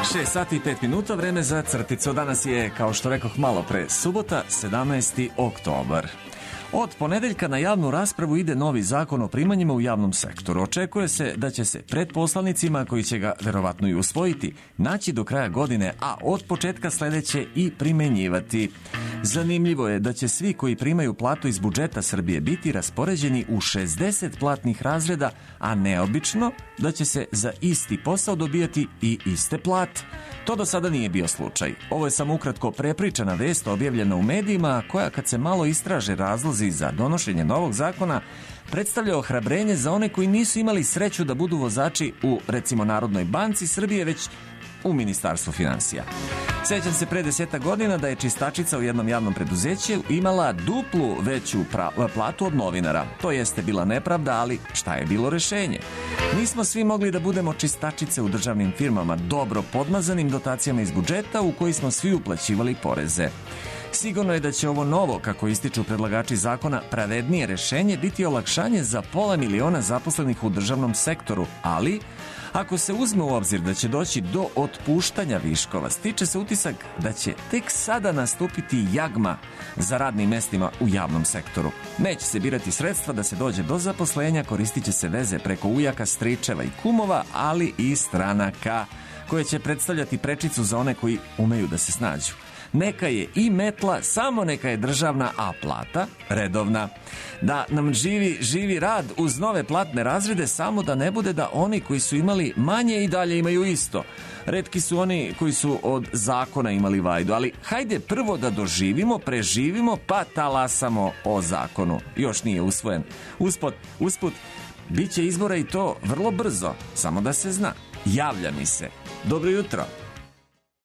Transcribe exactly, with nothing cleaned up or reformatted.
šest sati i pet minuta, vreme za crticu. Danas je, kao što rekoh malo pre, subota, sedamnaesti oktobar. Od ponedeljka na javnu raspravu ide novi zakon o primanjima u javnom sektoru. Očekuje se da će se pred poslanicima, koji će ga verovatno i usvojiti, naći do kraja godine, a od početka sledeće i primenjivati. Zanimljivo je da će svi koji primaju platu iz budžeta Srbije biti raspoređeni u šezdeset platnih razreda, a neobično da će se za isti posao dobijati i iste plate. To do sada nije bio slučaj. Ovo je samo ukratko prepričana vest objavljena u medijima, koja kad se malo istraže razlozi za donošenje novog zakona, predstavlja ohrabrenje za one koji nisu imali sreću da budu vozači u, recimo, Narodnoj banci Srbije, već u Ministarstvu finansija. Sećam se pre deseta godina da je čistačica u jednom javnom preduzeću imala duplu veću pra- platu od novinara. To jeste bila nepravda, ali šta je bilo rešenje? Nismo svi mogli da budemo čistačice u državnim firmama, dobro podmazanim dotacijama iz budžeta u koji smo svi uplaćivali poreze. Sigurno je da će ovo novo, kako ističu predlagači zakona, pravednije rešenje biti olakšanje za pola miliona zaposlenih u državnom sektoru, ali ako se uzme u obzir da će doći do otpuštanja viškova, stiče se utisak da će tek sada nastupiti jagma za radnim mestima u javnom sektoru. Neće se birati sredstva da se dođe do zaposlenja, koristit će se veze preko ujaka, stričeva i kumova, ali i stranaka, koje će predstavljati prečicu za one koji umeju da se snađu. Neka je i metla, samo neka je državna, a plata redovna. Da nam živi, živi rad uz nove platne razrede, samo da ne bude da oni koji su imali manje i dalje imaju isto. Retki su oni koji su od zakona imali vajdu, ali hajde prvo da doživimo, preživimo, pa talasamo o zakonu. Još nije usvojen. Usput, usput, bit će izbora i to vrlo brzo, samo da se zna. Javlja mi se. Dobro jutro.